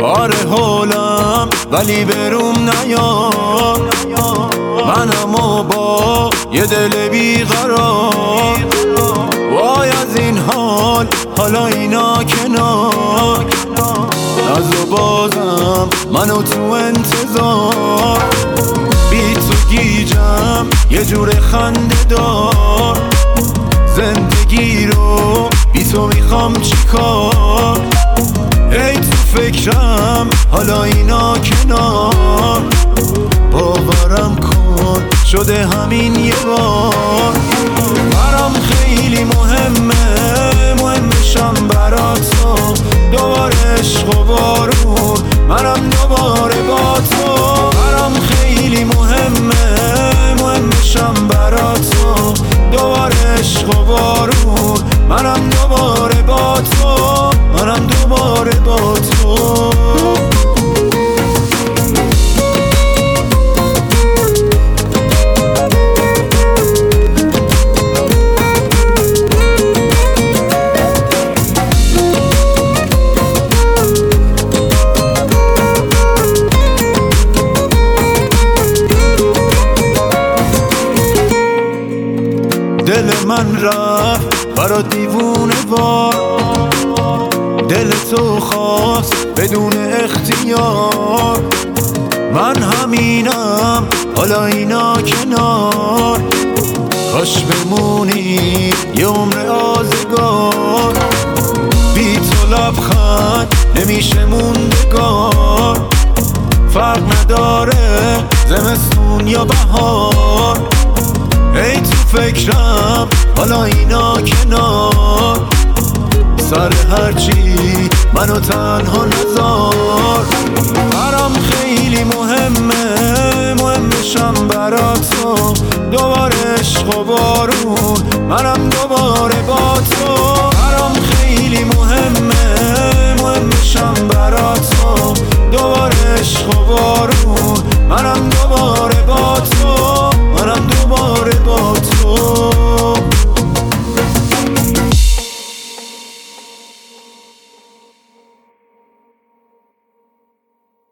بار حولم ولی بروم نیا، منم و با یه دل بیقرار. وای از این حال حالا اینا کنار، ناز و بازم منو تو انتظار. بی تو گیجم یه جور خنده دار، زندگی رو بی تو میخوام چیکار. ای تو فکرم حالا اینا کنار، باورم کن شده همین یه بار. برام خیلی مهمشم برات تو، دوباره عشق و بارون منم دوباره با تو. برام خیلی مهمشم برات تو، دوباره عشق و بارون منم دوباره با تو، منم دوباره با تو. دل من رفت برا دیوونه وار، دل تو خواست بدون اختیار. من همینم حالا اینا کنار، کاش بمونی یه عمر آزگار. بی تو لبخند نمیشه موندگار، فرق نداره زمستون یا بهار. ای تو فکرم حالا اینا کنار، سر هرچی منو تنها نذار. برام خیلی مهمشم برات تو، دوباره عشق و بارون منم دوباره با تو.